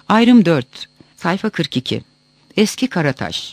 Ayrım 4, sayfa 42. Eski Karataş.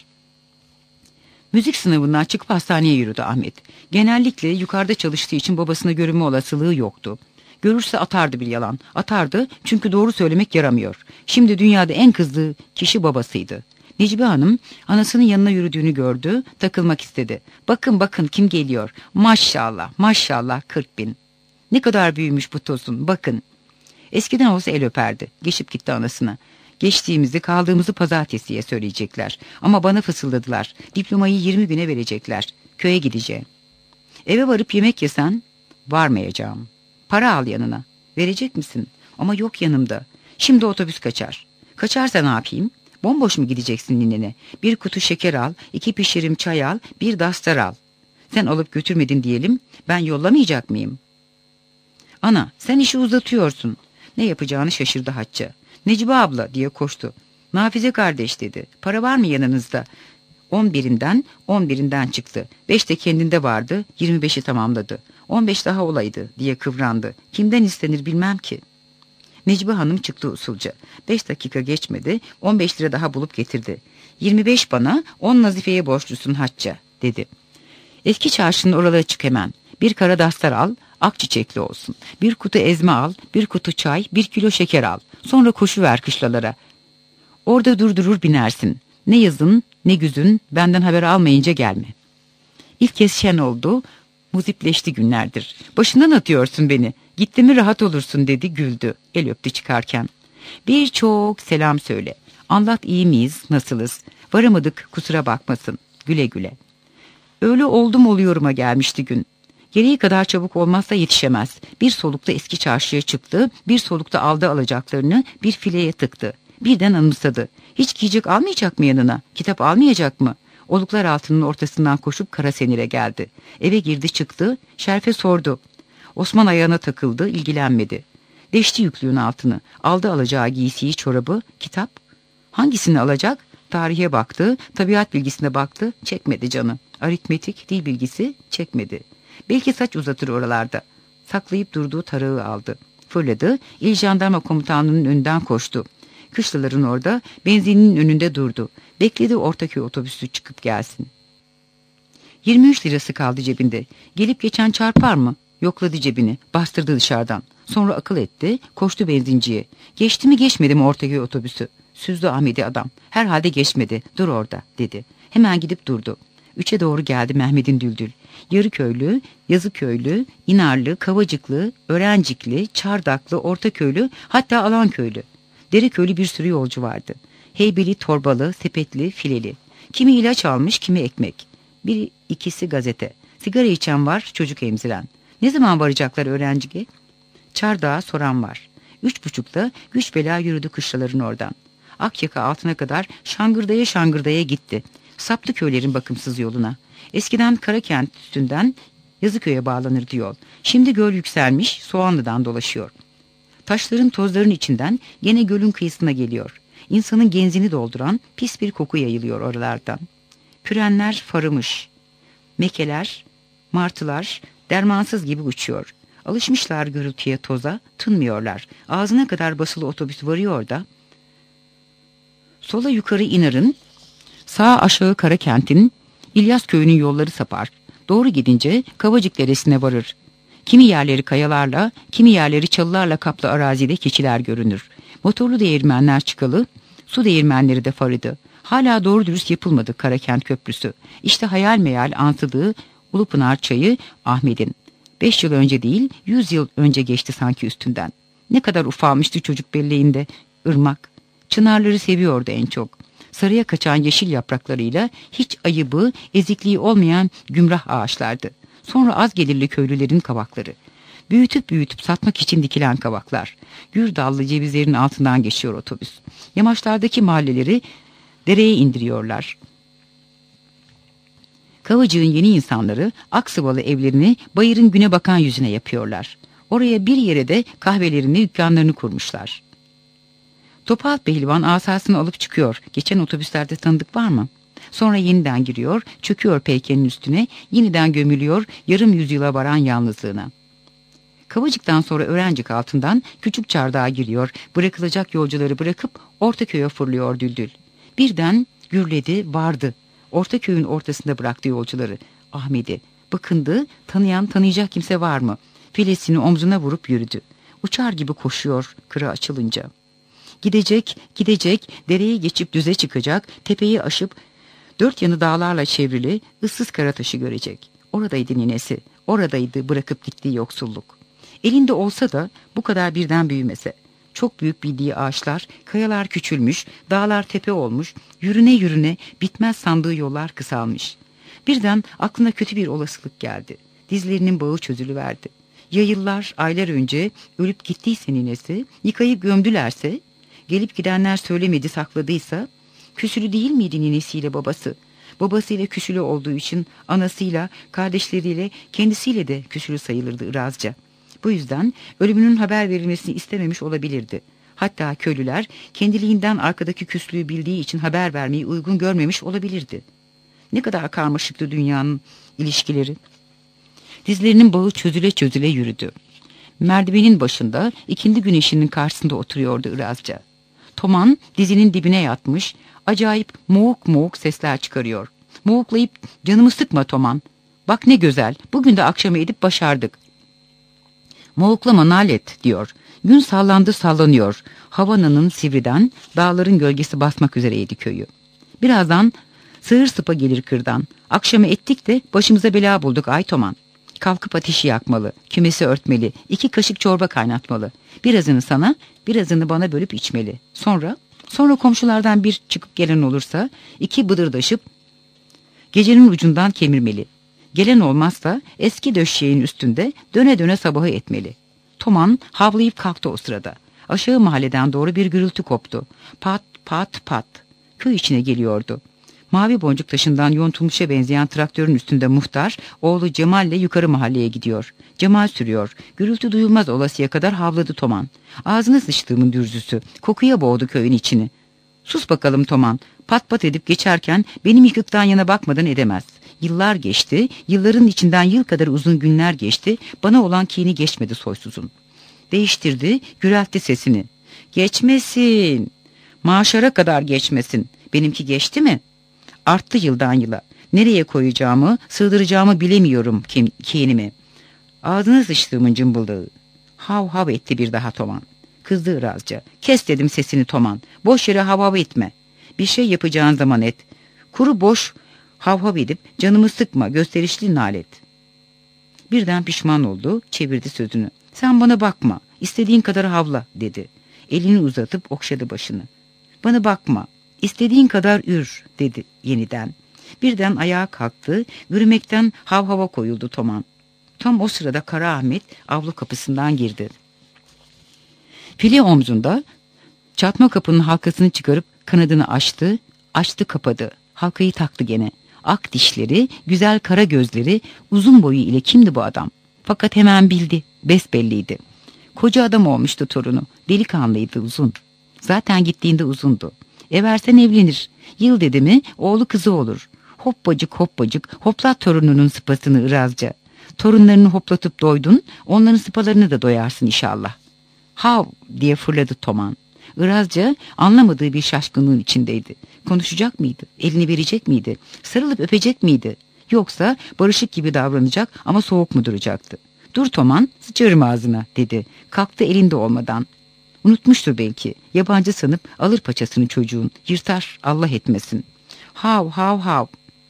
Müzik sınavından çıkıp hastaneye yürüdü Ahmet. Genellikle yukarıda çalıştığı için babasına görünme olasılığı yoktu. Görürse atardı bir yalan. Atardı çünkü doğru söylemek yaramıyor. Şimdi dünyada en kızdığı kişi babasıydı. Necibe Hanım anasının yanına yürüdüğünü gördü, takılmak istedi. Bakın bakın kim geliyor. Maşallah maşallah 40.000. Ne kadar büyümüş bu Tosun, bakın. Eskiden olsa el öperdi. Geçip gitti anasına. Geçtiğimizi, kaldığımızı pazartesiye söyleyecekler. Ama bana fısıldadılar. Diplomayı 20 güne verecekler. Köye gideceğim. Eve varıp yemek yesen, varmayacağım. Para al yanına. Verecek misin? Ama yok yanımda. Şimdi otobüs kaçar. Kaçarsa ne yapayım? Bomboş mu gideceksin ninene? Bir kutu şeker al, 2 pişirim çay al, bir dastar al. Sen alıp götürmedin diyelim, ben yollamayacak mıyım? Ana, sen işi uzatıyorsun. Ne yapacağını şaşırdı Hatice. Necibe abla diye koştu. Nafize kardeş dedi. Para var mı yanınızda? 11'inden çıktı. 5 de kendinde vardı. 25'i tamamladı. 15 daha olaydı diye kıvrandı. Kimden istenir bilmem ki. Necibe Hanım çıktı usulca. 5 dakika geçmedi. 15 lira daha bulup getirdi. 25 bana, 10 Nazife'ye borçlusun Hatice dedi. Eski çarşının oralara çık hemen. Bir kara dastar al, ak çiçekli olsun. Bir kutu ezme al, bir kutu çay, 1 kilo şeker al. Sonra koşuver kışlalara. Orada durdurur binersin. Ne yazın ne güzün benden haber almayınca gelme. İlk kez şen oldu. Muzipleşti günlerdir. Başından atıyorsun beni. Gitti mi rahat olursun dedi, güldü. El öptü çıkarken. Birçok selam söyle. Anlat iyi miyiz, nasılız? Varamadık kusura bakmasın. Güle güle. Öyle oldum oluyorum'a gelmişti gün. Gereği kadar çabuk olmazsa yetişemez. Bir solukta eski çarşıya çıktı, bir solukta aldı alacaklarını bir fileye tıktı. Birden anımsadı. Hiç giyecek almayacak mı yanına? Kitap almayacak mı? Oluklar altının ortasından koşup Karasenir'e geldi. Eve girdi çıktı, Şerfe sordu. Osman ayağına takıldı, ilgilenmedi. Deşti yüklüğün altını. Aldı alacağı giysiyi, çorabı, kitap. Hangisini alacak? Tarihe baktı, tabiat bilgisine baktı, çekmedi canı. Aritmetik, dil bilgisi çekmedi. Belki saç uzatır oralarda. Saklayıp durduğu tarağı aldı. Fırladı, İl Jandarma Komutanlığı'nın önünden koştu. Kışlaların orada, benzininin önünde durdu. Bekledi Ortaköy otobüsü çıkıp gelsin. 23 lirası kaldı cebinde. Gelip geçen çarpar mı? Yokladı cebini, bastırdı dışarıdan. Sonra akıl etti, koştu benzinciye. Geçti mi geçmedi mi Ortaköy otobüsü? Süzdü Ahmet'i adam. Herhalde geçmedi, dur orada dedi. Hemen gidip durdu. 3'e doğru geldi Mehmet'in Düldül. Yarıköylü, Yazıköylü, İnarlı, Kavacıklı, Örencikli, Çardaklı, Ortaköylü, hatta Alanköylü. Dereköylü bir sürü yolcu vardı. Heybeli, torbalı, sepetli, fileli. Kimi ilaç almış, kimi ekmek. Bir ikisi gazete. Sigara içen var, çocuk emziren. Ne zaman varacaklar öğrenciye? Çardağa soran var. 3.30'da güç bela yürüdü kışlaların oradan. Akyaka altına kadar şangırdaya şangırdaya gitti. Saptı köylerin bakımsız yoluna. Eskiden Karakent üstünden Yazıköy'e bağlanırdı yol. Şimdi göl yükselmiş, Soğanlı'dan dolaşıyor. Taşların tozların içinden gene gölün kıyısına geliyor. İnsanın genzini dolduran pis bir koku yayılıyor oralardan. Pürenler farımış. Mekeler, martılar dermansız gibi uçuyor. Alışmışlar gürültüye, toza, tınmıyorlar. Ağzına kadar basılı otobüs varıyor da. Sola yukarı İnar'ın, sağa aşağı Karakent'in, İlyas köyünün yolları sapar. Doğru gidince Kavacık Deresi'ne varır. Kimi yerleri kayalarla, kimi yerleri çalılarla kaplı arazide keçiler görünür. Motorlu değirmenler çıkalı, su değirmenleri de farıydı. Hala doğru dürüst yapılmadı Karakent Köprüsü. İşte hayal meyal ansıdığı Ulupınar Çayı Ahmet'in. 5 yıl önce değil, 100 yıl önce geçti sanki üstünden. Ne kadar ufalmıştı çocuk belleğinde ırmak. Çınarları seviyordu en çok. Sarıya kaçan yeşil yapraklarıyla hiç ayıbı, ezikliği olmayan gümrah ağaçlardı. Sonra az gelirli köylülerin kavakları. Büyütüp büyütüp satmak için dikilen kavaklar. Gür dallı cevizlerin altından geçiyor otobüs. Yamaçlardaki mahalleleri dereye indiriyorlar. Kavacığın yeni insanları Aksıvalı evlerini bayırın güne bakan yüzüne yapıyorlar. Oraya bir yere de kahvelerini, dükkanlarını kurmuşlar. Topal pehlivan asasını alıp çıkıyor. Geçen otobüslerde tanıdık var mı? Sonra yeniden giriyor, çöküyor peykenin üstüne, yeniden gömülüyor yarım yüzyıla varan yalnızlığına. Kavacık'tan sonra Öğrencik altından küçük çardağa giriyor, bırakılacak yolcuları bırakıp Ortaköy'e fırlıyor Düldül. Birden gürledi, vardı. Ortaköy'ün ortasında bıraktı yolcuları. Ahmet'i bakındı, tanıyacak kimse var mı? Filesini omzuna vurup yürüdü. Uçar gibi koşuyor kırı açılınca. Gidecek, dereyi geçip düze çıkacak, tepeyi aşıp dört yanı dağlarla çevrili ıssız Karataş'ı görecek. Oradaydı ninesi, oradaydı bırakıp gittiği yoksulluk. Elinde olsa da bu kadar birden büyümese. Çok büyük bildiği ağaçlar, kayalar küçülmüş, dağlar tepe olmuş, yürüne bitmez sandığı yollar kısalmış. Birden aklına kötü bir olasılık geldi. Dizlerinin bağı çözülüverdi. Ya yıllar, aylar önce ölüp gittiyse ninesi, yıkayıp gömdülerse, gelip gidenler söylemedi sakladıysa, küsülü değil miydi ninesiyle babası? Babasıyla küsülü olduğu için anasıyla, kardeşleriyle, kendisiyle de küsülü sayılırdı Irazca. Bu yüzden ölümünün haber verilmesini istememiş olabilirdi. Hatta köylüler kendiliğinden arkadaki küslüğü bildiği için haber vermeyi uygun görmemiş olabilirdi. Ne kadar karmaşıktı dünyanın ilişkileri. Dizlerinin bağı çözüle yürüdü. Merdivenin başında ikindi güneşinin karşısında oturuyordu Irazca. Toman dizinin dibine yatmış, acayip moğuk sesler çıkarıyor. Moğuklayıp canımı sıkma Toman. Bak ne güzel, bugün de akşamı edip başardık. Moğuklama nalet diyor. Gün sallanıyor. Havana'nın sivriden dağların gölgesi basmak üzereydi köyü. Birazdan sığır sıpa gelir kırdan. Akşamı ettik de başımıza bela bulduk ay Toman. Kalkıp ateşi yakmalı, kümesi örtmeli, 2 kaşık çorba kaynatmalı. Birazını sana, birazını bana bölüp içmeli. Sonra komşulardan bir çıkıp gelen olursa 2 bıdırdaşıp gecenin ucundan kemirmeli. Gelen olmazsa eski döşeğin üstünde döne sabahı etmeli. Toman havlayıp kalktı o sırada. Aşağı mahalleden doğru bir gürültü koptu. Pat pat pat. Köy içine geliyordu. Mavi boncuk taşından yontulmuşa benzeyen traktörün üstünde muhtar, oğlu Cemal'le yukarı mahalleye gidiyor. Cemal sürüyor. Gürültü duyulmaz olasıya kadar havladı Toman. Ağzına sıçtığımın dürzüsü. Kokuya boğdu köyün içini. Sus bakalım Toman. Pat pat edip geçerken benim yıkıktan yana bakmadan edemez. Yıllar geçti, yılların içinden yıl kadar uzun günler geçti, bana olan kini geçmedi soysuzun. Değiştirdi, güreltti sesini. Geçmesin, maşara kadar geçmesin, benimki geçti mi? Arttı yıldan yıla, nereye koyacağımı, sığdıracağımı bilemiyorum kinimi. Ağzına sıçtığımın cımbıldığı. Hav hav etti bir daha Toman. Kızdı Irazca. Kes dedim sesini Toman, boş yere hav hav etme. Bir şey yapacağın zaman et. Kuru boş hav hav edip canımı sıkma, gösterişli nalet. Birden pişman oldu, çevirdi sözünü. Sen bana bakma, istediğin kadar havla dedi. Elini uzatıp okşadı başını. Bana bakma, istediğin kadar ür dedi yeniden. Birden ayağa kalktı, yürümekten hav hava koyuldu Toman. Tam o sırada Kara Ahmet avlu kapısından girdi. File omzunda çatma kapının halkasını çıkarıp kanadını açtı kapadı. Halkayı taktı gene. Ak dişleri, güzel kara gözleri, uzun boyu ile kimdi bu adam? Fakat hemen bildi, besbelliydi. Koca adam olmuştu torunu, delikanlıydı uzun. Zaten gittiğinde uzundu. Eversen evlenir, yıl dedi mi oğlu kızı olur. Hoppacık, hoplat torununun sıpasını Irazca. Torunlarını hoplatıp doydun, onların sıpalarını da doyarsın inşallah. Hav diye fırladı Toman. Irazca anlamadığı bir şaşkınlığın içindeydi. Konuşacak mıydı? Elini verecek miydi? Sarılıp öpecek miydi? Yoksa barışık gibi davranacak ama soğuk mu duracaktı? Dur Toman, sıçarım ağzına dedi. Kalktı elinde olmadan. Unutmuştur belki. Yabancı sanıp alır paçasını çocuğun. Yırtar, Allah etmesin. Hav hav hav.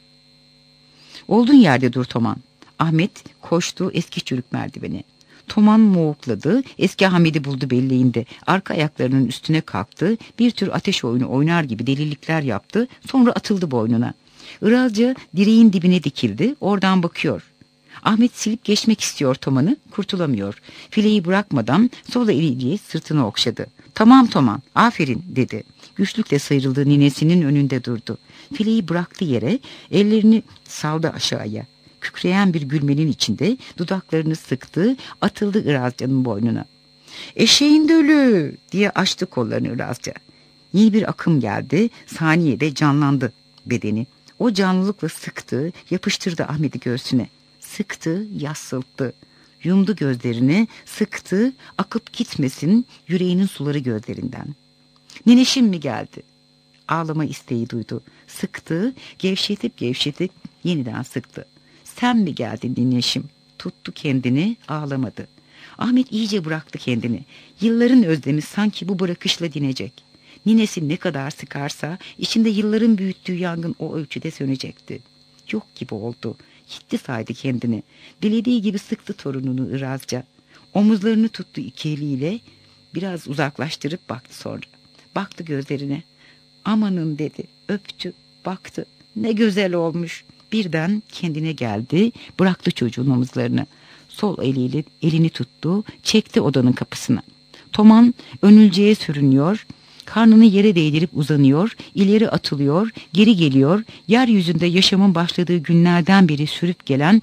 Olduğun yerde dur Toman. Ahmet koştu eski çürük merdiveni. Toman moğukladı, eski Ahmet'i buldu belleğinde. Arka ayaklarının üstüne kalktı, bir tür ateş oyunu oynar gibi delilikler yaptı, sonra atıldı boynuna. Irazca direğin dibine dikildi, oradan bakıyor. Ahmet silip geçmek istiyor Toman'ı, kurtulamıyor. Fileyi bırakmadan sol eliyle sırtını okşadı. Tamam Toman, aferin dedi. Güçlükle sıyrıldığı ninesinin önünde durdu. Fileyi bıraktı yere, ellerini saldı aşağıya. Kükreyen bir gülmenin içinde dudaklarını sıktı, atıldı Irazca'nın boynuna. Eşeğin dölü diye açtı kollarını Irazca. Yeni bir akım geldi, saniyede canlandı bedeni. O canlılıkla sıktı, yapıştırdı Ahmet'i göğsüne. Sıktı, yassılttı. Yumdu gözlerini, sıktı, akıp gitmesin yüreğinin suları gözlerinden. Nineşim mi geldi? Ağlama isteği duydu. Sıktı, gevşetip yeniden sıktı. Sen mi geldin nineşim? Tuttu kendini, ağlamadı. Ahmet iyice bıraktı kendini. Yılların özlemi sanki bu bırakışla dinecek. Ninesi ne kadar sıkarsa içinde yılların büyüttüğü yangın o ölçüde sönecekti. Yok gibi oldu. Gitti saydı kendini. Dilediği gibi sıktı torununu ırazca. Omuzlarını tuttu iki eliyle. Biraz uzaklaştırıp baktı sonra. Baktı gözlerine. Amanın dedi. Öptü, baktı. Ne güzel olmuş. Birden kendine geldi. Bıraktı çocuğun omuzlarını. Sol eliyle elini tuttu. Çekti odanın kapısına. Toman önülceye sürünüyor. Karnını yere değdirip uzanıyor, ileri atılıyor, geri geliyor, yeryüzünde yaşamın başladığı günlerden beri sürüp gelen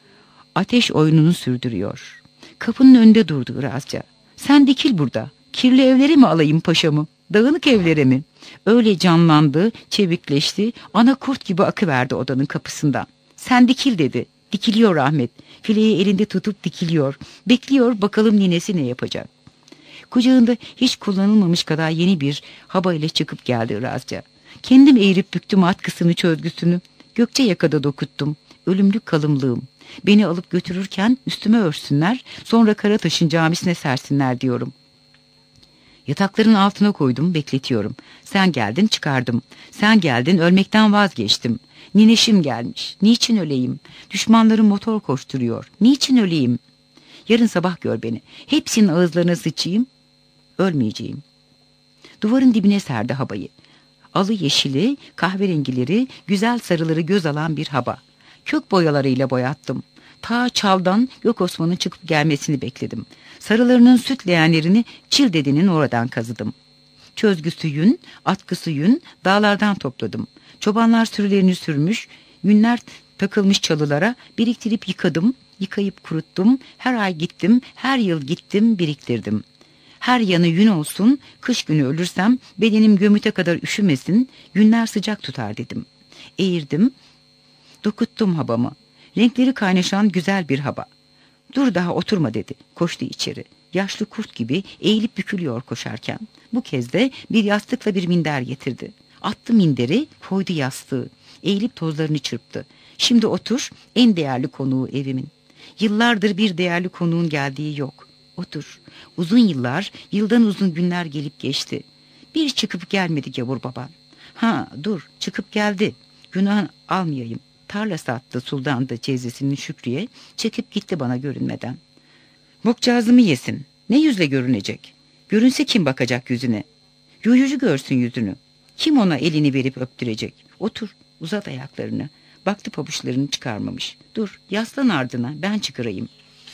ateş oyununu sürdürüyor. Kapının önünde durdu Irazca. Sen dikil burada, kirli evlere mi alayım paşamı, dağınık evlere mi? Öyle canlandı, çevikleşti, ana kurt gibi akıverdi odanın kapısından. Sen dikil dedi, dikiliyor Ahmet, fileyi elinde tutup dikiliyor, bekliyor bakalım ninesi ne yapacak. Kucağında hiç kullanılmamış kadar yeni bir haba ile çıkıp geldi Irazca. Kendim eğirip büktüm atkısını çözgüsünü. Gökçe yakada dokuttum. Ölümlük kalımlığım. Beni alıp götürürken üstüme örsünler, sonra Karataş'ın camisine sersinler diyorum. Yatakların altına koydum, bekletiyorum. Sen geldin, çıkardım. Sen geldin, ölmekten vazgeçtim. Nineşim gelmiş. Niçin öleyim? Düşmanlarım motor koşturuyor. Niçin öleyim? Yarın sabah gör beni. Hepsinin ağızlarına sıçayım. Ölmeyeceğim. Duvarın dibine serdi habayı. Alı yeşili, kahverengileri, güzel sarıları göz alan bir haba. Kök boyalarıyla boyattım. Ta çaldan Gök Osman'ın çıkıp gelmesini bekledim. Sarılarının süt leğenlerini Çildede'nin oradan kazıdım. Çözgüsü yün, atkısı yün, dağlardan topladım. Çobanlar sürülerini sürmüş, yünler takılmış çalılara biriktirip yıkadım, yıkayıp kuruttum. Her ay gittim, her yıl gittim, biriktirdim. Her yanı yün olsun, kış günü ölürsem bedenim gömüte kadar üşümesin, yünler sıcak tutar dedim. Eğirdim, dokuttum habamı. Renkleri kaynaşan güzel bir haba. Dur daha oturma dedi, koştu içeri. Yaşlı kurt gibi eğilip bükülüyor koşarken. Bu kez de bir yastıkla bir minder getirdi. Attı minderi, koydu yastığı. Eğilip tozlarını çırptı. Şimdi otur, en değerli konuğu evimin. Yıllardır bir değerli konuğun geldiği yok. Otur. Uzun yıllar, yıldan uzun günler gelip geçti. Bir çıkıp gelmedi gavur baban. Ha dur, çıkıp geldi. Günah almayayım. Tarla sattı Sultan da teyzesinin Şükrü'ye. Çekip gitti bana görünmeden. Bokcağızımı yesin. Ne yüzle görünecek? Görünse kim bakacak yüzüne? Yuyucu görsün yüzünü. Kim ona elini verip öptürecek? Otur, uzat ayaklarını. Baktı pabuçlarını çıkarmamış. Dur, yaslan ardına, ben çıkarayım.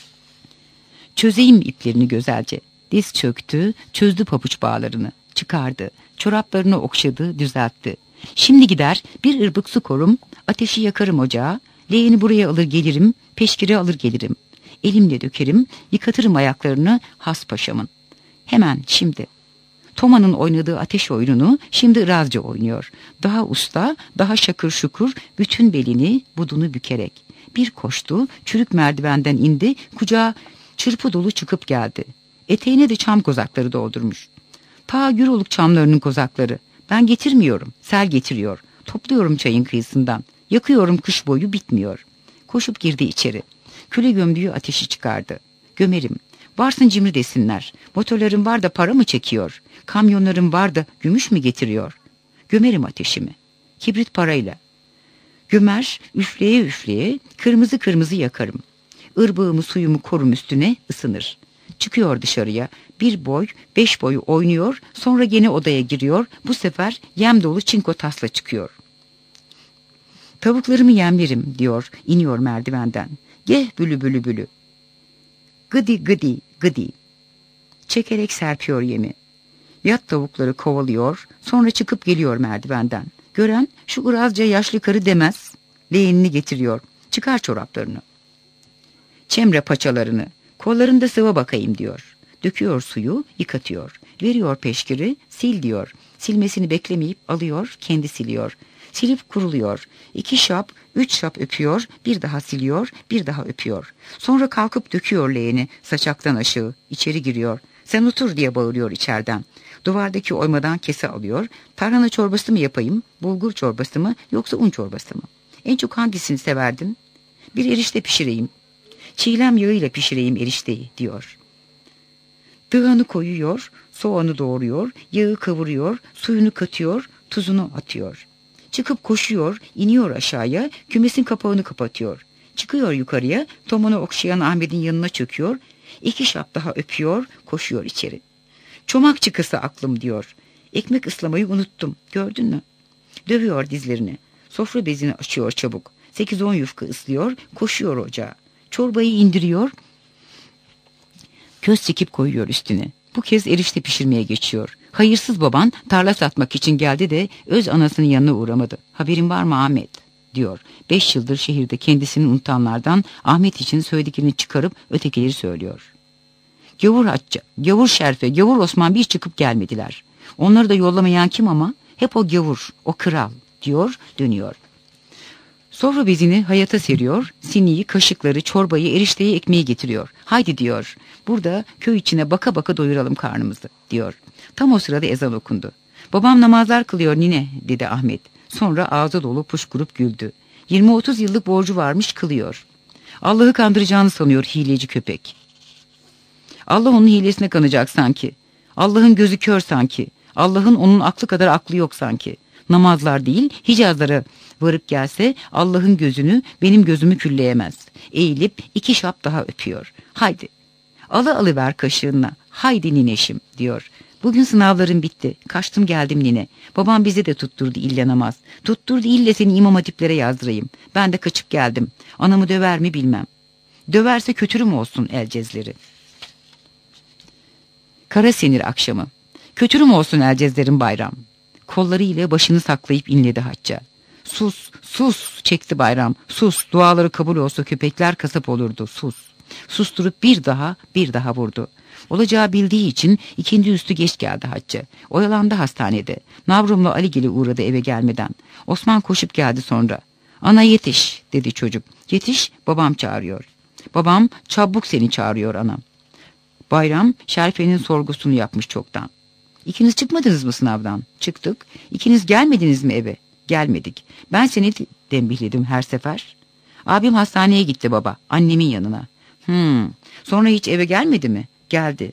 Çözeyim iplerini güzelce. Diz çöktü, çözdü pabuç bağlarını. Çıkardı, çoraplarını okşadı, düzeltti. Şimdi gider, bir ırbık su korum, ateşi yakarım ocağa, leğeni buraya alır gelirim, peşkiri alır gelirim. Elimle dökerim, yıkatırım ayaklarını has paşamın. Hemen şimdi. Toma'nın oynadığı ateş oyununu şimdi Irazca oynuyor. Daha usta, daha şakır şukur, bütün belini, budunu bükerek. Bir koştu, çürük merdivenden indi, kucağa çırpı dolu çıkıp geldi. Eteğine de çam kozakları doldurmuş. Ta Güroluk çamlarının kozakları. Ben getirmiyorum, sel getiriyor. Topluyorum çayın kıyısından. Yakıyorum kış boyu, bitmiyor. Koşup girdi içeri. Küle gömdüğü ateşi çıkardı. Gömerim. Varsın cimri desinler. Motorlarım var da para mı çekiyor? Kamyonlarım var da gümüş mü getiriyor? Gömerim ateşimi. Kibrit parayla. Gömer, üfleye üfleye, kırmızı kırmızı yakarım. Irbığımı suyumu korum üstüne, ısınır. Çıkıyor dışarıya. 1 boy, 5 boy oynuyor, sonra gene odaya giriyor. Bu sefer yem dolu çinko tasla çıkıyor. Tavuklarımı yemlerim diyor, iniyor merdivenden. Geh bülü bülü bülü. Gıdi gıdi gıdi. Çekerek serpiyor yemi. Yat tavukları kovalıyor, sonra çıkıp geliyor merdivenden. Gören şu Irazca yaşlı karı demez. Leğenini getiriyor. Çıkar çoraplarını. Çemre paçalarını. Kollarında sıva bakayım diyor. Döküyor suyu, yıkatıyor. Veriyor peşkiri, sil diyor. Silmesini beklemeyip alıyor, kendi siliyor. Silip kuruluyor. 2 şap, 3 şap öpüyor, bir daha siliyor, bir daha öpüyor. Sonra kalkıp döküyor leğeni saçaktan aşağı, içeri giriyor. Sen otur diye bağırıyor içeriden. Duvardaki oymadan kese alıyor. Tarhana çorbası mı yapayım, bulgur çorbası mı yoksa un çorbası mı? En çok hangisini severdin? Bir erişte pişireyim. Çiğlem yağıyla pişireyim erişteyi diyor. Dığanı koyuyor, soğanı doğruyor, yağı kavuruyor, suyunu katıyor, tuzunu atıyor. Çıkıp koşuyor, iniyor aşağıya, kümesin kapağını kapatıyor. Çıkıyor yukarıya, tomunu okşayan Ahmet'in yanına çöküyor, 2 şap daha öpüyor, koşuyor içeri. Çomak çıkısı aklım diyor. Ekmek ıslamayı unuttum, gördün mü? Dövüyor dizlerini. Sofra bezini açıyor çabuk. 8-10 yufka ıslıyor, koşuyor ocağa. Çorbayı indiriyor, köz çekip koyuyor üstüne. Bu kez erişte pişirmeye geçiyor. Hayırsız baban tarla satmak için geldi de öz anasının yanına uğramadı. Haberin var mı Ahmet? Diyor. 5 yıldır şehirde kendisini unutanlardan Ahmet için söylediklerini çıkarıp ötekileri söylüyor. Gavur Hacca, Gavur Şerfe, Gavur Osman bir çıkıp gelmediler. Onları da yollamayan kim ama? Hep o gavur, o kral diyor, dönüyor. Sofra bezini hayata seriyor, siniyi, kaşıkları, çorbayı, erişteyi, ekmeği getiriyor. Haydi diyor, burada köy içine baka baka doyuralım karnımızı diyor. Tam o sırada ezan okundu. Babam namazlar kılıyor nine dedi Ahmet. Sonra ağzı dolu puşkurup güldü. 20-30 yıllık borcu varmış kılıyor. Allah'ı kandıracağını sanıyor hileci köpek. Allah onun hilesine kanacak sanki. Allah'ın gözü kör sanki. Allah'ın onun aklı kadar aklı yok sanki. Namazlar değil, Hicazlara varıp gelse Allah'ın gözünü, benim gözümü külleyemez. Eğilip 2 şap daha öpüyor. Haydi, alıver kaşığına. Haydi nineşim diyor. Bugün sınavlarım bitti. Kaçtım geldim nine. Babam bizi de tutturdu ille namaz. Tutturdu ille seni imam hatiplere yazdırayım. Ben de kaçıp geldim. Anamı döver mi bilmem. Döverse kötürüm olsun elcezleri. Kara senir akşamı. Kötürüm olsun elcezlerin bayram. Kolları ile başını saklayıp inledi hacca. Sus, sus çekti bayram. Sus, duaları kabul olsa köpekler kasap olurdu. Sus. Susturup bir daha vurdu. Olacağı bildiği için ikindi üstü geç geldi hacca. Oyalandı hastanede. Navrum'la Aligil'e uğradı eve gelmeden. Osman koşup geldi sonra. Ana yetiş dedi çocuk. Yetiş, babam çağırıyor. Babam çabuk seni çağırıyor anam. Bayram Şerife'nin sorgusunu yapmış çoktan. İkiniz çıkmadınız mı sınavdan? Çıktık. İkiniz gelmediniz mi eve? Gelmedik. Ben seni dembihledim her sefer. Abim hastaneye gitti baba. Annemin yanına. Sonra hiç eve gelmedi mi? Geldi.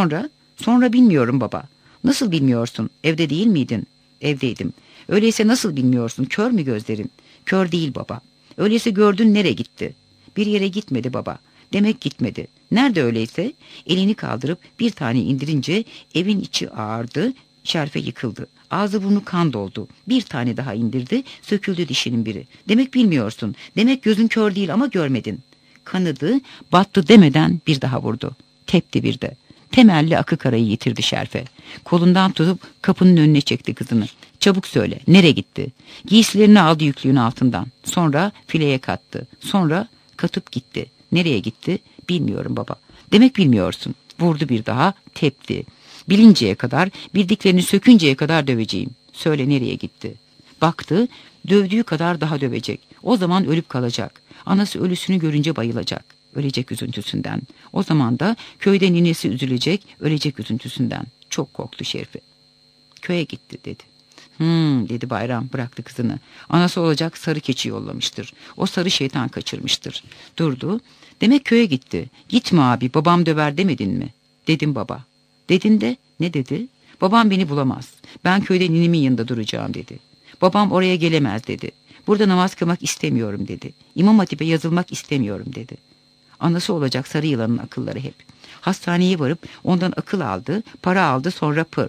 Sonra bilmiyorum baba. Nasıl bilmiyorsun? Evde değil miydin? Evdeydim. Öyleyse nasıl bilmiyorsun? Kör mü gözlerin? Kör değil baba. Öyleyse gördün nereye gitti? Bir yere gitmedi baba. Demek gitmedi. Nerede öyleyse? Elini kaldırıp bir tane indirince evin içi ağardı, Şerife yıkıldı. Ağzı burnu kan doldu. Bir tane daha indirdi, söküldü dişinin biri. Demek bilmiyorsun. Demek gözün kör değil ama görmedin. Kanadı, battı demeden bir daha vurdu. Tepti bir de. Temelli akı karayı yitirdi Şerife. Kolundan tutup kapının önüne çekti kızını. Çabuk söyle, nereye gitti? Giysilerini aldı yüklüğün altından. Sonra fileye kattı. Sonra katıp gitti. Nereye gitti? Bilmiyorum baba. Demek bilmiyorsun. Vurdu bir daha, tepti. Bilinceye kadar, bildiklerini sökünceye kadar döveceğim. Söyle nereye gitti? Baktı, dövdüğü kadar daha dövecek. O zaman ölüp kalacak. Anası ölüsünü görünce bayılacak. Ölecek üzüntüsünden. O zaman da köyde ninesi üzülecek, ölecek üzüntüsünden. Çok korktu Şerife. Köye gitti dedi. Dedi Bayram, bıraktı kızını. Anası olacak sarı keçi yollamıştır. O sarı şeytan kaçırmıştır. Durdu. Demek köye gitti. Gitme abi, babam döver demedin mi? Dedim baba. Dedin de ne dedi? Babam beni bulamaz. Ben köyde ninemin yanında duracağım dedi. Babam oraya gelemez dedi. Burada namaz kılmak istemiyorum dedi. İmam Hatip'e yazılmak istemiyorum dedi. Anası olacak sarı yılanın akılları hep. Hastaneye varıp ondan akıl aldı, para aldı, sonra pır.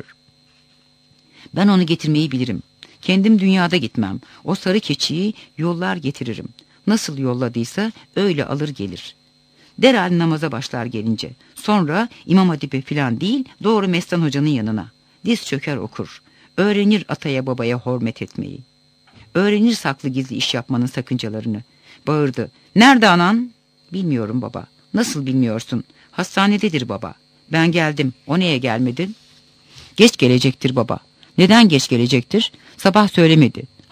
Ben onu getirmeyi bilirim. Kendim dünyada gitmem. O sarı keçiyi yollar getiririm. Nasıl yolladıysa öyle alır gelir. Derhal namaza başlar gelince. Sonra İmam Hatip'e filan değil, doğru Mestan Hoca'nın yanına. Diz çöker okur. Öğrenir ataya babaya hürmet etmeyi. Öğrenir saklı gizli iş yapmanın sakıncalarını. Bağırdı. Nerede anan? Bilmiyorum baba. Nasıl bilmiyorsun? Hastanededir baba. Ben geldim. O neye gelmedin? Geç gelecektir baba. Neden geç gelecektir? Sabah söylemedi.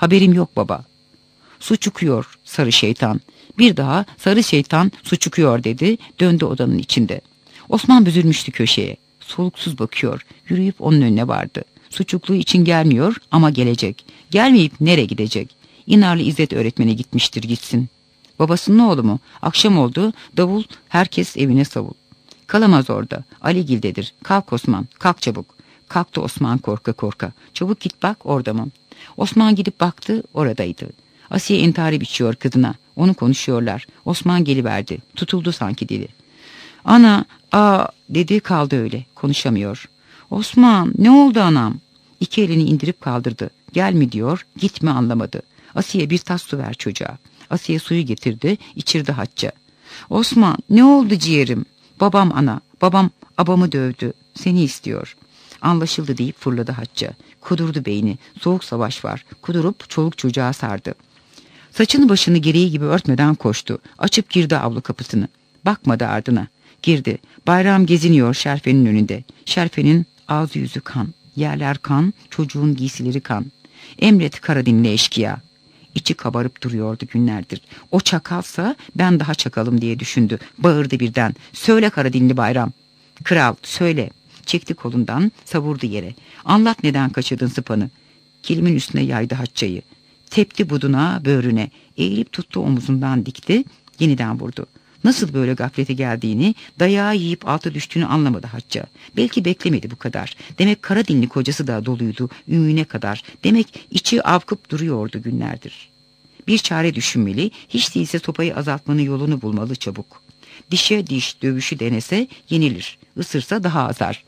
Haberim yok baba. Su çıkıyor sarı şeytan. Bir daha sarı şeytan su çıkıyor dedi, döndü odanın içinde. Osman büzülmüştü köşeye. Soluksuz bakıyor, yürüyüp onun önüne vardı. Suçukluğu için gelmiyor ama gelecek. Gelmeyip nereye gidecek? İnarlı İzzet öğretmene gitmiştir, gitsin. Babasının oğlu mu? Akşam oldu, davul, herkes evine savul. Kalamaz orada, Aligil'dedir. Kalk Osman, kalk çabuk. Kalktı Osman korka korka. Çabuk git bak, orada mı? Osman gidip baktı, oradaydı. Asiye intihari biçiyor kızına. Onu konuşuyorlar. Osman geliverdi. Tutuldu sanki dili. Ana, dedi, kaldı öyle. Konuşamıyor. Osman, ne oldu anam? İki elini indirip kaldırdı. Gel mi diyor, git mi anlamadı. Asiye, bir tas su ver çocuğa. Asiye suyu getirdi, içirdi Hacca. Osman, ne oldu ciğerim? Babam ana, babam abamı dövdü. Seni istiyor. Anlaşıldı deyip fırladı Hacca. Kudurdu beyni. Soğuk savaş var. Kudurup çoluk çocuğa sardı. Saçını başını gereği gibi örtmeden koştu. Açıp girdi avlu kapısını. Bakmadı ardına. Girdi. Bayram geziniyor Şerfe'nin önünde. Şerfe'nin ağzı yüzü kan. Yerler kan, çocuğun giysileri kan. Emret Karadinli eşkıya. İçi kabarıp duruyordu günlerdir. O çakalsa ben daha çakalım diye düşündü. Bağırdı birden. Söyle Karadinli Bayram. Kral söyle. Çekti kolundan, savurdu yere. Anlat neden kaçırdın sıpanı. Kilimin üstüne yaydı Hacca'yı. Tepti buduna, böğrüne. Eğilip tuttu omuzundan dikti. Yeniden vurdu. Nasıl böyle gaflete geldiğini, dayağı yiyip alta düştüğünü anlamadı Hacca. Belki beklemedi bu kadar. Demek Karadinli kocası da doluydu, ümüğüne kadar. Demek içi avkıp duruyordu günlerdir. Bir çare düşünmeli, hiç değilse sopayı azaltmanın yolunu bulmalı çabuk. Dişe diş dövüşü denese yenilir, ısırsa daha azar.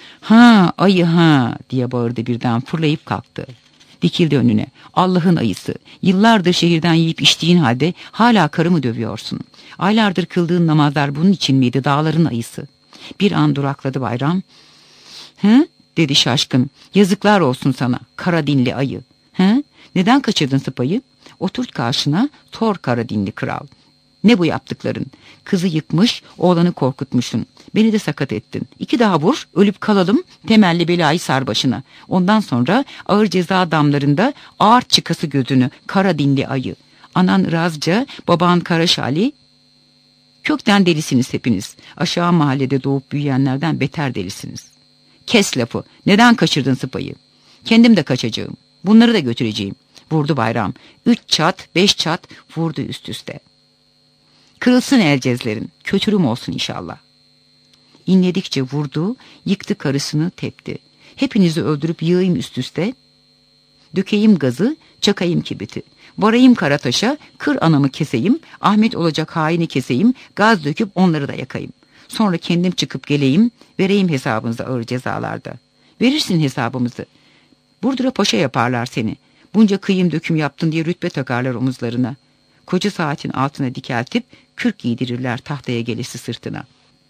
Ha ayı ha diye bağırdı birden, fırlayıp kalktı. Dikildi önüne. Allah'ın ayısı. Yıllardır şehirden yiyip içtiğin halde hala karımı dövüyorsun. Aylardır kıldığın namazlar bunun için miydi, dağların ayısı? Bir an durakladı Bayram. Hı? Dedi şaşkın. Yazıklar olsun sana Karadinli ayı. Hı? Neden kaçırdın sıpayı? Oturt karşına, sor Karadinli kral. Ne bu yaptıkların? Kızı yıkmış, oğlanı korkutmuşsun. Beni de sakat ettin. 2 daha vur, ölüp kalalım, temelli belayı sar başına. Ondan sonra ağır ceza damlarında ağır çıkası gözünü, Karadinli ayı. Anan Razca, baban Karaşali. Kökten delisiniz hepiniz. Aşağı mahallede doğup büyüyenlerden beter delisiniz. Kes lafı. Neden kaçırdın sıpayı? Kendim de kaçacağım. Bunları da götüreceğim. Vurdu Bayram. 3 çat, 5 çat vurdu üst üste. Kırılsın elcezlerin, kötürüm olsun inşallah. İnledikçe vurdu, yıktı karısını, tepti. Hepinizi öldürüp yığayım üst üste. Dökeyim gazı, çakayım kibriti. Varayım Karataş'a, kır anamı keseyim, Ahmet olacak haini keseyim, gaz döküp onları da yakayım. Sonra kendim çıkıp geleyim, vereyim hesabınızı ağır cezalarda. Verirsin hesabımızı. Burdura paşa yaparlar seni. Bunca kıyım döküm yaptın diye rütbe takarlar omuzlarına. Koca saatin altına dikeltip kürk giydirirler tahtaya gelesi sırtına.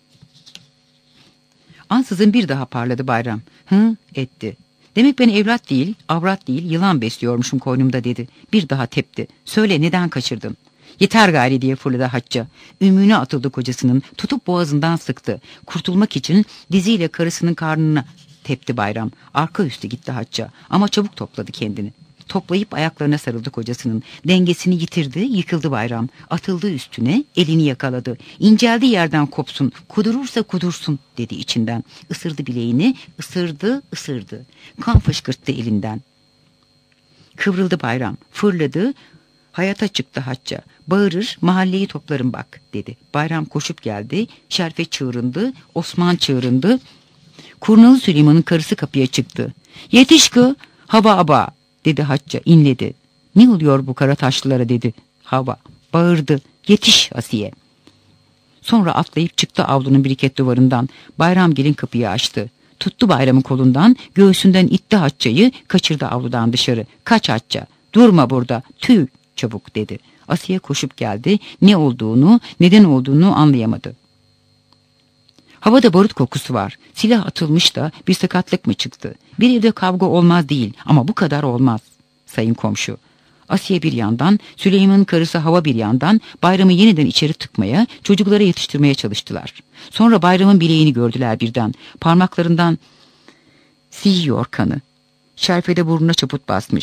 Ansızın bir daha parladı Bayram. Hı etti. Demek ben evlat değil, avrat değil, yılan besliyormuşum koynumda dedi. Bir daha tepti. Söyle neden kaçırdın? Yeter gayri diye fırladı Hacca. Ümüğüne atıldı kocasının, tutup boğazından sıktı. Kurtulmak için diziyle karısının karnına tepti Bayram. Arka üstü gitti Hacca ama çabuk topladı kendini. Toplayıp ayaklarına sarıldı kocasının. Dengesini yitirdi, yıkıldı Bayram. Atıldı üstüne, elini yakaladı. İnceldi yerden kopsun, kudurursa kudursun dedi içinden. Isırdı bileğini, ısırdı. Kan fışkırttı elinden. Kıvrıldı Bayram, fırladı, hayata çıktı Hacca. Bağırır, mahalleyi toplarım bak dedi. Bayram koşup geldi, Şerfe çığırındı, Osman çığırındı. Kurnalı Süleyman'ın karısı kapıya çıktı. Yetiş kı, hava aba dedi Hacca, inledi. Ne oluyor bu kara taşlılara dedi. Hava bağırdı. Yetiş Asiye. Sonra atlayıp çıktı avlunun biriket duvarından. Bayram gelin kapıyı açtı. Tuttu Bayram'ın kolundan, göğsünden itti Hacca'yı, kaçırdı avludan dışarı. Kaç Hacca, durma burada, tüy çabuk dedi. Asiye koşup geldi. Ne olduğunu, neden olduğunu anlayamadı. Havada barut kokusu var. Silah atılmış da bir sakatlık mı çıktı? Bir evde kavga olmaz değil ama bu kadar olmaz sayın komşu. Asiye bir yandan, Süleyman'ın karısı Hava bir yandan Bayram'ı yeniden içeri tıkmaya, çocuklara yetiştirmeye çalıştılar. Sonra Bayram'ın bileğini gördüler birden. Parmaklarından siyiyor kanı. Şerfede burnuna çaput basmış.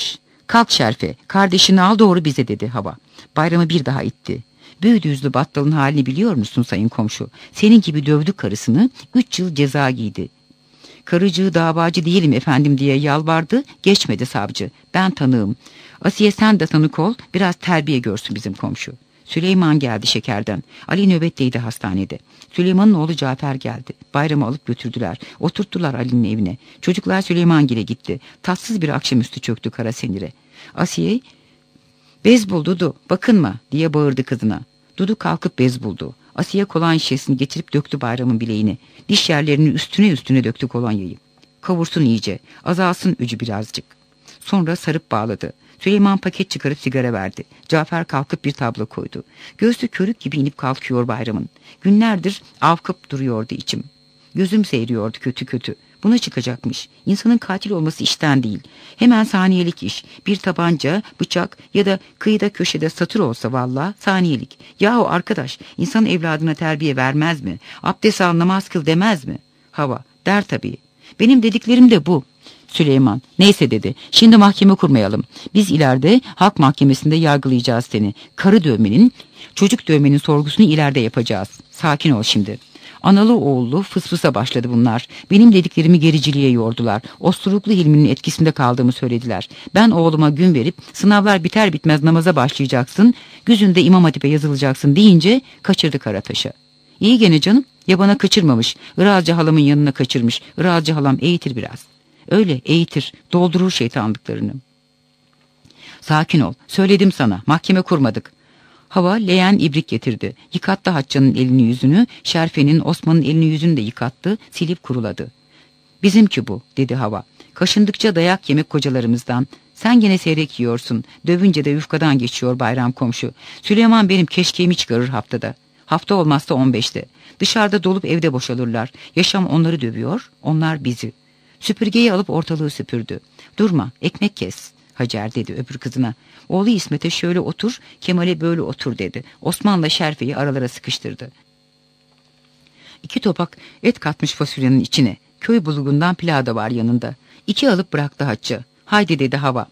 Kalk Şerfe, kardeşini al doğru bize dedi hava. Bayramı bir daha itti. Büyüdü yüzlü battalın halini biliyor musun sayın komşu? Senin gibi dövdü karısını, 3 yıl ceza giydi. Karıcığı davacı değilim efendim diye yalvardı, geçmedi savcı. Ben tanığım. Asiye sen de tanık ol, biraz terbiye görsün bizim komşu. Süleyman geldi şekerden. Ali nöbetteydi hastanede. Süleyman'ın oğlu Cafer geldi. Bayramı alıp götürdüler. Oturttular Ali'nin evine. Çocuklar Süleymangil'e gitti. Tatsız bir akşamüstü çöktü Karasenir'e. Asiye, bez bul Dudu, bakınma diye bağırdı kızına. Dudu kalkıp bez buldu. Asiye kolonya şişesini getirip döktü Bayram'ın bileğine. Diş yerlerinin üstüne döktü kolonyayı. Kavursun iyice, azalsın ücü birazcık. Sonra sarıp bağladı. Süleyman paket çıkarıp sigara verdi. Cafer kalkıp bir tablo koydu. Göğsü körük gibi inip kalkıyor Bayram'ın. Günlerdir avkıp duruyordu içim. Gözüm seyiriyordu kötü kötü. Buna çıkacakmış. İnsanın katil olması işten değil. Hemen saniyelik iş. Bir tabanca, bıçak ya da kıyıda köşede satır olsa vallahi saniyelik. Yahu arkadaş, insan evladına terbiye vermez mi? Abdest al, namaz kıl demez mi? Hava, der tabii. Benim dediklerim de bu. Süleyman, neyse dedi. Şimdi mahkeme kurmayalım. Biz ileride halk mahkemesinde yargılayacağız seni. Karı dövmenin, çocuk dövmenin sorgusunu ileride yapacağız. Sakin ol şimdi. Analı oğullu fısfısa başladı bunlar. Benim dediklerimi gericiliğe yordular. Osturuklu Hilmi'nin etkisinde kaldığımı söylediler. Ben oğluma gün verip sınavlar biter bitmez namaza başlayacaksın, güzünde İmam Hatip'e yazılacaksın deyince kaçırdı Karataş'a. İyi gene canım, yabana kaçırmamış. Irazcı halamın yanına kaçırmış. Irazcı halam eğitir biraz. Öyle eğitir, doldurur şeytanlıklarını. Sakin ol, söyledim sana, mahkeme kurmadık. Hava leğen ibrik getirdi. Yıkattı Hacca'nın elini yüzünü, Şerfe'nin, Osman'ın elini yüzünü de yıkattı, silip kuruladı. Bizimki bu, dedi Hava. Kaşındıkça dayak yemek kocalarımızdan. Sen gene seyrek yiyorsun, dövünce de yufkadan geçiyor Bayram komşu. Süleyman benim keşkeğimi çıkarır haftada. Hafta olmazsa 15'te. Dışarıda dolup evde boşalırlar. Yaşam onları dövüyor, onlar bizi. Süpürgeyi alıp ortalığı süpürdü. Durma, ekmek kes. Hacer dedi öbür kızına. Oğlu İsmet'e şöyle otur, Kemal'e böyle otur dedi. Osman'la Şerfe'yi aralara sıkıştırdı. 2 topak et katmış fasulyenin içine. Köy bulgundan pilav da var yanında. 2 alıp bıraktı Hacca. Haydi dedi Hava.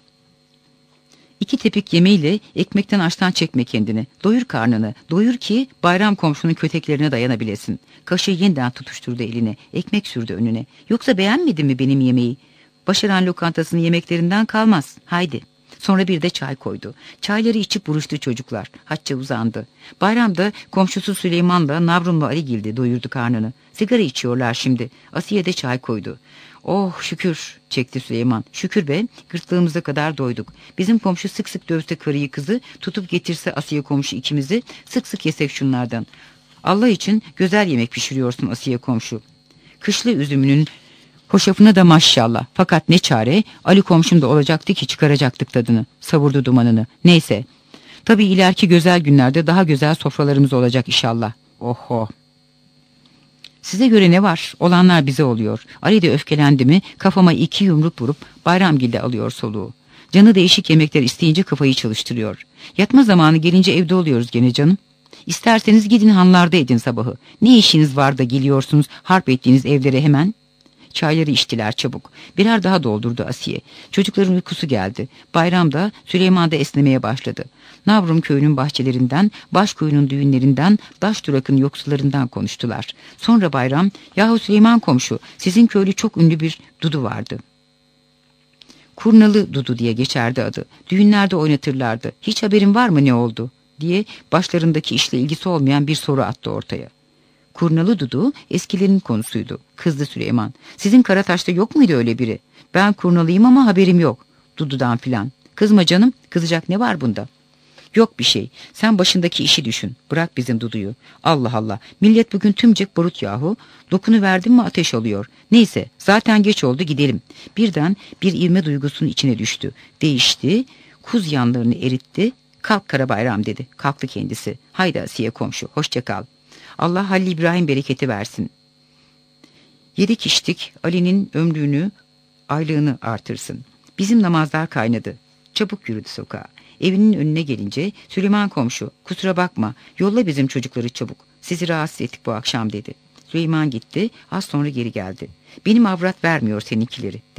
2 tepik yemeğiyle ekmekten açtan çekme kendini. Doyur karnını. Doyur ki Bayram komşunun köteklerine dayanabilesin. Kaşığı yeniden tutuşturdu eline. Ekmek sürdü önüne. Yoksa beğenmedin mi benim yemeği? Başaran lokantasının yemeklerinden kalmaz. Haydi. Sonra bir de çay koydu. Çayları içip buruştu çocuklar. Hacca uzandı. Bayramda komşusu Süleyman'la Navrum'la Aligil'de doyurdu karnını. Sigara içiyorlar şimdi. Asiye de çay koydu. Oh şükür çekti Süleyman. Şükür be, gırtlağımıza kadar doyduk. Bizim komşu sık sık dövse karıyı kızı, tutup getirse Asiye komşu ikimizi, sık sık yesek şunlardan. Allah için güzel yemek pişiriyorsun Asiye komşu. Kışlı üzümünün hoşafına da maşallah. Fakat ne çare, Ali komşum da olacaktı ki çıkaracaktık tadını. Savurdu dumanını. Neyse. Tabii ileriki güzel günlerde daha güzel sofralarımız olacak inşallah. Oho. Size göre ne var? Olanlar bize oluyor. Ali de öfkelendi mi kafama 2 yumruk vurup Bayramgil'de alıyor soluğu. Canı değişik yemekler isteyince kafayı çalıştırıyor. Yatma zamanı gelince evde oluyoruz gene canım. İsterseniz gidin hanlarda edin sabahı. Ne işiniz var da geliyorsunuz harp ettiğiniz evlere hemen? Çayları içtiler çabuk. Birer daha doldurdu Asiye. Çocukların uykusu geldi. Bayramda Süleyman'da esnemeye başladı. Navrum köyünün bahçelerinden, Başkoyun'un düğünlerinden, Daşdurak'ın yoksullarından konuştular. Sonra Bayram, yahu Süleyman komşu, sizin köylü çok ünlü bir Dudu vardı. Kurnalı Dudu diye geçerdi adı. Düğünlerde oynatırlardı. Hiç haberin var mı ne oldu? Diye başlarındaki işle ilgisi olmayan bir soru attı ortaya. Kurnalı Dudu eskilerin konusuydu. Kızdı Süleyman. Sizin Karataş'ta yok muydu öyle biri? Ben kurnalıyım ama haberim yok. Dudu'dan filan. Kızma canım, kızacak ne var bunda? Yok bir şey. Sen başındaki işi düşün. Bırak bizim Dudu'yu. Allah Allah. Millet bugün tümcek barut yahu. Dokunu verdin mi ateş alıyor. Neyse zaten geç oldu gidelim. Birden bir ivme duygusunun içine düştü. Değişti. Kuz yanlarını eritti. Kalk Karabayram dedi. Kalktı kendisi. Haydi Asiye komşu. Hoşça kal. Allah Halil İbrahim bereketi versin. Yedik içtik. Ali'nin ömrünü, aylığını artırsın. Bizim namazlar kaynadı. Çabuk yürüdü sokağa. Evinin önüne gelince Süleyman komşu kusura bakma yolla bizim çocukları çabuk. Sizi rahatsız ettik bu akşam dedi. Süleyman gitti az sonra geri geldi. Benim avrat vermiyor seninkileri dedi.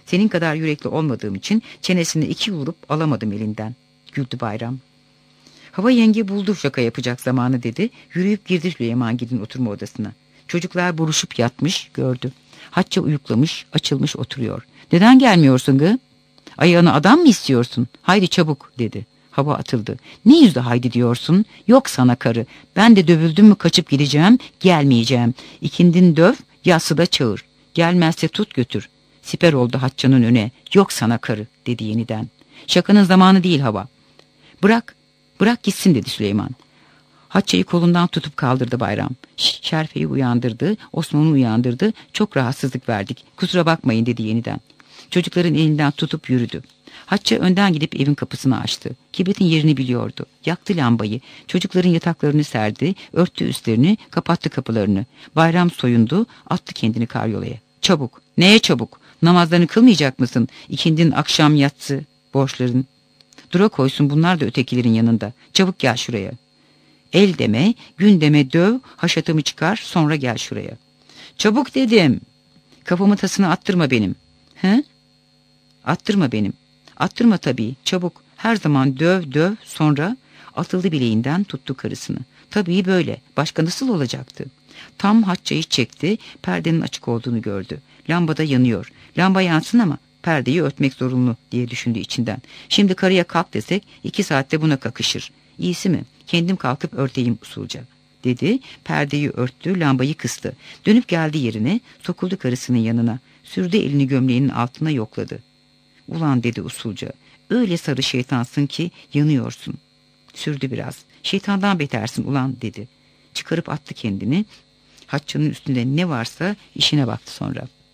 Senin kadar yürekli olmadığım için çenesini 2 vurup alamadım elinden, güldü Bayram. Hava yenge buldu şaka yapacak zamanı dedi. Yürüyüp girdi Süleymangil'in oturma odasına. Çocuklar buruşup yatmış, gördü. Hatça uyuklamış, açılmış oturuyor. Neden gelmiyorsun gı? Ayağına adam mı istiyorsun? Haydi çabuk dedi. Hava atıldı. Ne yüzle haydi diyorsun? Yok sana karı. Ben de dövüldüm mü kaçıp gideceğim, gelmeyeceğim. İkindin döv, yassıda çağır. Gelmezse tut götür. Siper oldu Hatça'nın öne. Yok sana karı dedi yeniden. Şakanın zamanı değil Hava. Bırak gitsin dedi Süleyman. Hatça'yı kolundan tutup kaldırdı Bayram. Şerfe'yi uyandırdı, Osman'ı uyandırdı. Çok rahatsızlık verdik. Kusura bakmayın dedi yeniden. Çocukların elinden tutup yürüdü. Hatça önden gidip evin kapısını açtı. Kibritin yerini biliyordu. Yaktı lambayı. Çocukların yataklarını serdi, örttü üstlerini, kapattı kapılarını. Bayram soyundu, attı kendini karyolaya. Çabuk. Neye çabuk? Namazlarını kılmayacak mısın? İkindin akşam yatsı. Borçların. Dura koysun, bunlar da ötekilerin yanında. Çabuk gel şuraya. El deme, gün deme, döv, haşatımı çıkar, sonra gel şuraya. Çabuk dedim. Kafamı tasını attırma benim. He? Attırma benim. Attırma tabii, çabuk. Her zaman döv, sonra atıldı bileğinden, tuttu karısını. Tabii böyle, başka nasıl olacaktı? Tam Hatça'yı çekti, perdenin açık olduğunu gördü. Lambada yanıyor. Lamba yansın ama perdeyi örtmek zorunlu diye düşündü içinden. Şimdi karıya kalk desek 2 saatte buna kakışır. İyisi mi? Kendim kalkıp örteyim usulca dedi. Perdeyi örttü, lambayı kıstı. Dönüp geldi yerine, sokuldu karısının yanına. Sürdü elini gömleğinin altına yokladı. Ulan dedi usulca. Öyle sarı şeytansın ki yanıyorsun. Sürdü biraz. Şeytandan betersin ulan dedi. Çıkarıp attı kendini. Hatça'nın üstünde ne varsa işine baktı sonra.